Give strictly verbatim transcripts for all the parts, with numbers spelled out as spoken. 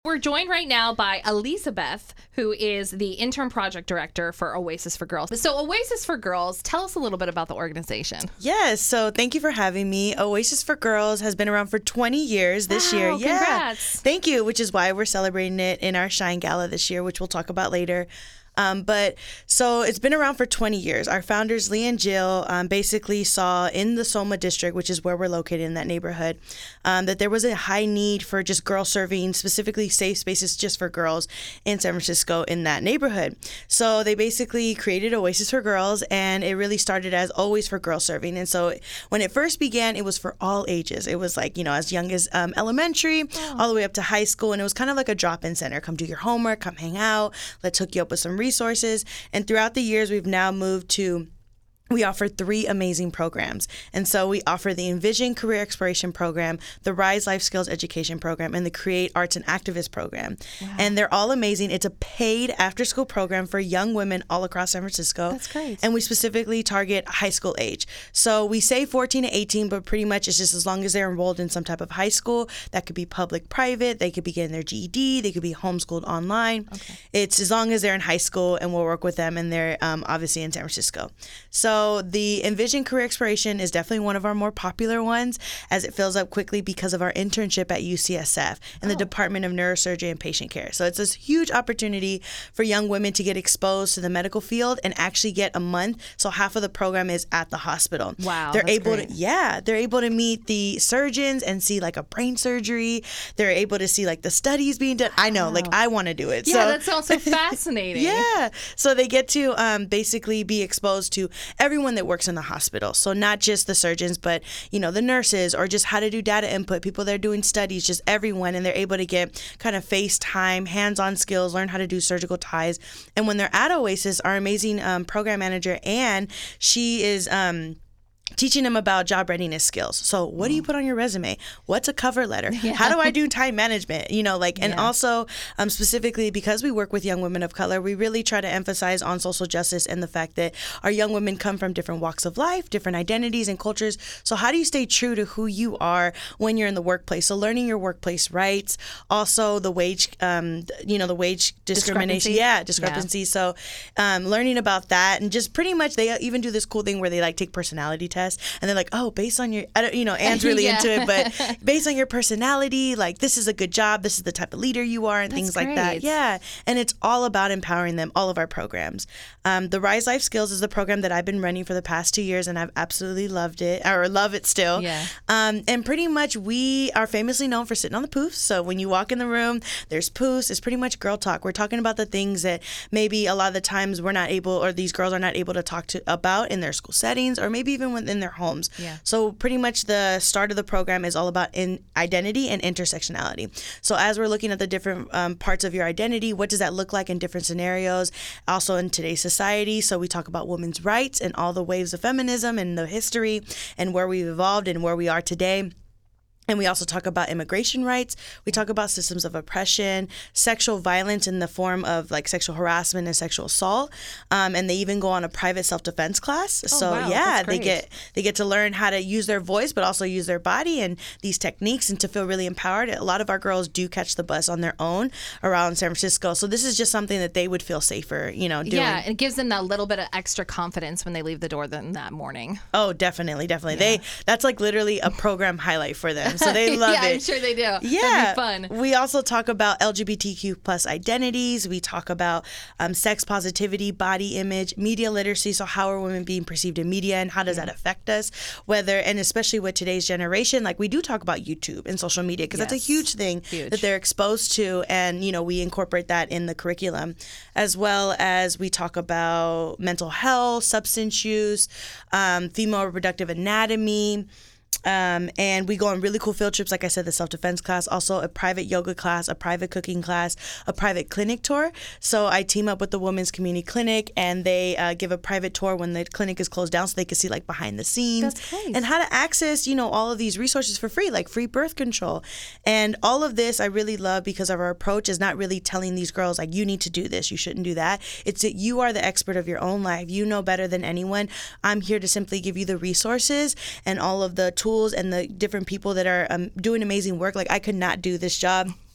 We're joined right now by Elizabeth, who is the interim project director for Oasis for Girls. So Oasis for Girls, tell us a little bit about the organization. Yes, so thank you for having me. Oasis for Girls has been around for twenty years this wow, year. Yeah. Congrats. Thank you, which is why we're celebrating it in our Shine Gala this year, which we'll talk about later. Um, but so it's been around for twenty years. Our founders, Lee and Jill, um, basically saw in the Soma district, which is where we're located in that neighborhood, um, that there was a high need for just girl serving, specifically safe spaces just for girls in San Francisco in that neighborhood. So they basically created Oasis for Girls, and it really started as always for girl serving. And so when it first began, it was for all ages. It was like, you know, as young as um, elementary, oh. all the way up to high school. And it was kind of like a drop-in center. Come do your homework, come hang out, let's hook you up with some resources. And throughout the years, we've now moved to we offer three amazing programs. And so we offer the Envision Career Exploration Program, the Rise Life Skills Education Program, and the Create Arts and Activist Program. Wow. And they're all amazing. It's a paid after-school program for young women all across San Francisco. That's great. And we specifically target high school age. So we say fourteen to eighteen, but pretty much it's just as long as they're enrolled in some type of high school. That could be public, private. They could be getting their G E D. They could be homeschooled online. Okay. It's as long as they're in high school, and we'll work with them, and they're um, obviously in San Francisco. So So the Envision Career Exploration is definitely one of our more popular ones, as it fills up quickly because of our internship at U C S F in the oh. Department of Neurosurgery and Patient Care. So it's this huge opportunity for young women to get exposed to the medical field and actually get a month. So half of the program is at the hospital. Wow, they're that's able great. to yeah, they're able to meet the surgeons and see like a brain surgery. They're able to see like the studies being done. I know, wow. like I want to do it. Yeah, so. that sounds so fascinating. Yeah. So they get to um, basically be exposed to everyone that works in the hospital. So not just the surgeons, but, you know, the nurses, or just how to do data input, people that are doing studies, just everyone. And they're able to get kind of FaceTime, hands-on skills, learn how to do surgical ties. And when they're at Oasis, our amazing um, program manager, Anne, she is... Um, teaching them about job readiness skills. So what do you put on your resume? What's a cover letter? Yeah. How do I do time management? You know, like, and yeah. also um, specifically because we work with young women of color, we really try to emphasize on social justice and the fact that our young women come from different walks of life, different identities and cultures. So how do you stay true to who you are when you're in the workplace? So learning your workplace rights, also the wage, um, you know, the wage discrimination. Discrepancy. Yeah, discrepancy. Yeah. So um, learning about that, and just pretty much they even do this cool thing where they like take personality tests. And they're like, oh, based on your, I don't, you know, Anne's really yeah. into it, but based on your personality, like this is a good job, this is the type of leader you are, and That's things great. like that. Yeah. And it's all about empowering them, all of our programs. Um, the Rise Life Skills is the program that I've been running for the past two years, and I've absolutely loved it, or love it still. Yeah. Um, and pretty much we are famously known for sitting on the poofs. So when you walk in the room, there's poofs. It's pretty much girl talk. We're talking about the things that maybe a lot of the times we're not able, or these girls are not able to talk to about in their school settings, or maybe even within their homes. Yeah. So pretty much the start of the program is all about in identity and intersectionality. So as we're looking at the different um, parts of your identity, what does that look like in different scenarios? Also in today's society. So we talk about women's rights and all the waves of feminism and the history and where we've evolved and where we are today. And we also talk about immigration rights. We talk about systems of oppression, sexual violence in the form of like sexual harassment and sexual assault. Um, and they even go on a private self-defense class. Oh, so wow, yeah, that's they great. get they get to learn how to use their voice, but also use their body and these techniques, and to feel really empowered. A lot of our girls do catch the bus on their own around San Francisco. So this is just something that they would feel safer, you know, doing. Yeah, it gives them that little bit of extra confidence when they leave the door then that morning. Oh, definitely, definitely. Yeah. They that's like literally a program highlight for them. So they love yeah, it. I'm sure they do. Yeah. That'd be fun. We also talk about L G B T Q plus identities. We talk about um, sex positivity, body image, media literacy. So how are women being perceived in media, and how does that affect us? Whether, and especially with today's generation, like we do talk about YouTube and social media, because yes. that's a huge thing huge. that they're exposed to. And, you know, we incorporate that in the curriculum, as well as we talk about mental health, substance use, um, female reproductive anatomy. Um, and we go on really cool field trips, like I said, the self-defense class, also a private yoga class, a private cooking class, a private clinic tour. So I team up with the Women's Community Clinic, and they uh, give a private tour when the clinic is closed down, so they can see like behind the scenes. That's great. And how to access, you know, all of these resources for free, like free birth control. And all of this I really love because of our approach is not really telling these girls like, you need to do this, you shouldn't do that. It's that you are the expert of your own life. You know better than anyone. I'm here to simply give you the resources and all of the tools and the different people that are um, doing amazing work. Like I could not do this job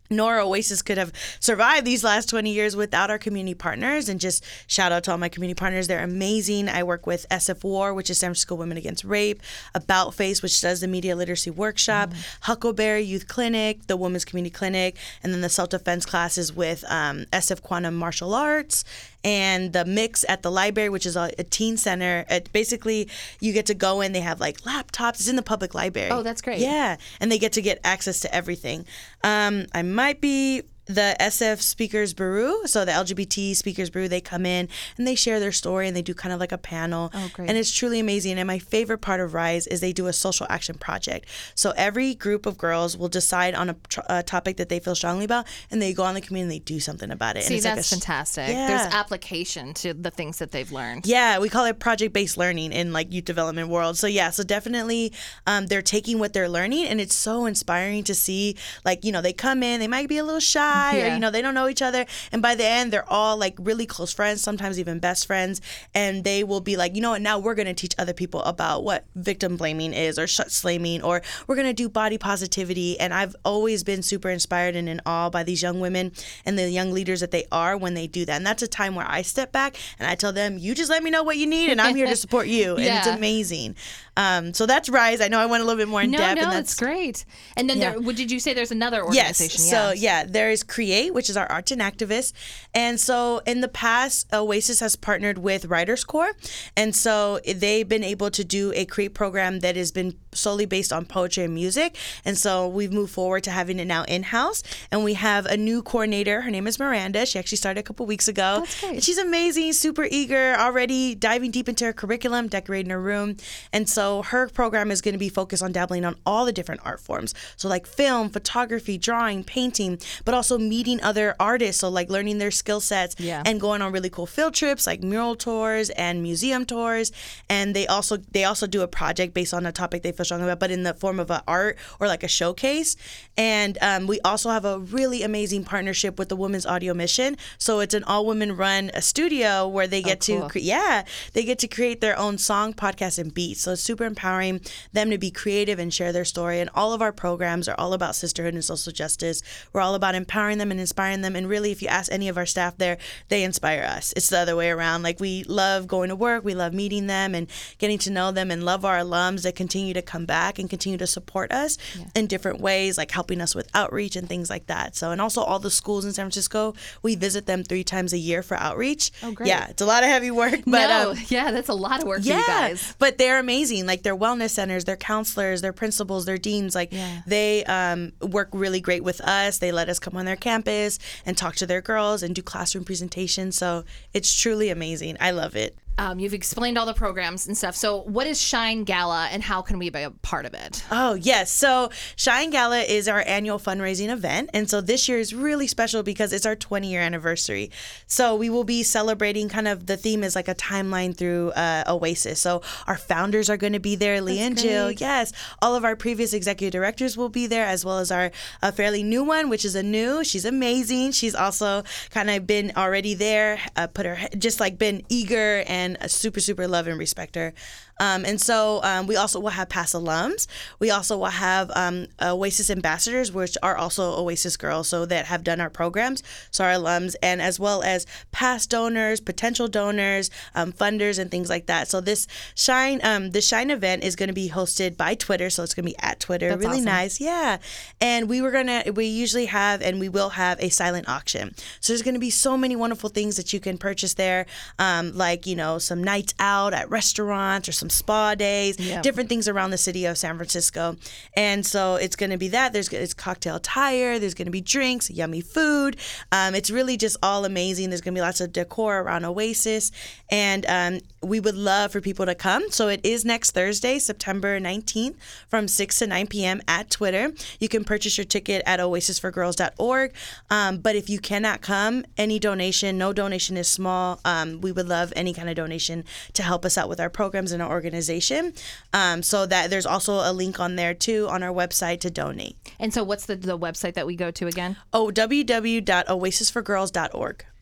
nor Oasis could have survived these last twenty years without our community partners. And just shout out to all my community partners. They're amazing. I work with S F WAR, which is San Francisco Women Against Rape, About Face, which does the media literacy workshop, mm. Huckleberry Youth Clinic, the Women's Community Clinic, and then the self-defense classes with um, S F Quantum Martial Arts, and the Mix at the library, which is a, a teen center. It basically, you get to go in. They have like laptops. It's in the public library. Oh, that's great. Yeah, and they get to get access to everything. Um, I might be the S F Speakers Bureau, so the L G B T Speakers Bureau, they come in and they share their story and they do kind of like a panel. Oh, great. And it's truly amazing. And my favorite part of RISE is they do a social action project. So every group of girls will decide on a, tr- a topic that they feel strongly about, and they go on the community and they do something about it. See, and it's that's like a, fantastic. Yeah. There's application to the things that they've learned. Yeah, we call it project-based learning in like youth development world. So yeah, so definitely um, they're taking what they're learning, and it's so inspiring to see, like, you know, they come in, they might be a little shy, yeah. or, you know, they don't know each other, and by the end they're all like really close friends, sometimes even best friends, and they will be like, you know what, now we're going to teach other people about what victim blaming is, or shut slaming, or we're going to do body positivity. And I've always been super inspired and in awe by these young women and the young leaders that they are when they do that. And that's a time where I step back and I tell them, you just let me know what you need and I'm here to support you. And yeah. it's amazing. Um, so that's RISE. I know I went a little bit more in no, depth. No, and that's great. And then yeah. there, what did you say there's another organization? Yes. Yeah. So yeah, there is CREATE, which is our arts and activists. And so in the past, Oasis has partnered with Writers Corps. And so they've been able to do a CREATE program that has been solely based on poetry and music. And so we've moved forward to having it now in-house. And we have a new coordinator. Her name is Miranda. She actually started a couple weeks ago. That's great. And she's amazing, super eager, already diving deep into her curriculum, decorating her room. And so her program is going to be focused on dabbling on all the different art forms. So like film, photography, drawing, painting, but also meeting other artists. So like learning their skill sets yeah. and going on really cool field trips like mural tours and museum tours. And they also they also do a project based on a topic they feel strongly about, but in the form of an art or like a showcase. And um, we also have a really amazing partnership with the Women's Audio Mission. So it's an all women run a studio where they get oh, cool. to cre- yeah they get to create their own song, podcast, and beats. So it's super empowering them to be creative and share their story. And all of our programs are all about sisterhood and social justice. We're all about empowering them and inspiring them. And really, if you ask any of our staff there, they inspire us. It's the other way around. Like, we love going to work. We love meeting them and getting to know them, and love our alums that continue to come back and continue to support us yeah. in different ways, like helping us with outreach and things like that. So, and also all the schools in San Francisco, we visit them three times a year for outreach. Oh, great. Yeah, it's a lot of heavy work. But, no, um, yeah, that's a lot of work yeah, for you guys. But they're amazing. Like, they're wellness centers, their counselors, their principals, their deans, like yeah. they um, work really great with us. They let us come on their campus and talk to their girls and do classroom presentations. So it's truly amazing. I love it. Um, you've explained all the programs and stuff. So what is Shine Gala and how can we be a part of it? Oh, yes. So Shine Gala is our annual fundraising event. And so this year is really special because it's our twenty-year anniversary. So we will be celebrating, kind of, the theme is like a timeline through uh, Oasis. So our founders are going to be there, Leah and Jill. Yes. All of our previous executive directors will be there, as well as our uh, fairly new one, which is a new. She's amazing. She's also kind of been already there, uh, put her, just like been eager and And super, super love and respect her. Um, and so um, we also will have past alums. We also will have um, Oasis ambassadors, which are also Oasis girls, so that have done our programs, so our alums, and as well as past donors, potential donors, um, funders, and things like that. So this Shine, um, the Shine event is going to be hosted by Twitter, so it's going to be at Twitter. That's really awesome. Nice, yeah. And we were gonna, we usually have, and we will have a silent auction. So there's going to be so many wonderful things that you can purchase there, um, like, you know, some nights out at restaurants or some spa days, yeah. different things around the city of San Francisco. And so it's going to be that. There's it's cocktail attire. There's going to be drinks, yummy food. Um, it's really just all amazing. There's going to be lots of decor around Oasis. And um, we would love for people to come. So it is next Thursday, September nineteenth from six to nine p.m. at Twitter. You can purchase your ticket at oasis for girls dot org. Um, but if you cannot come, any donation, no donation is small. Um, we would love any kind of donation to help us out with our programs and our organization. Um, so that there's also a link on there too on our website to donate. And so what's the, the website that we go to again? Oh, w w w dot oasis for girls dot org.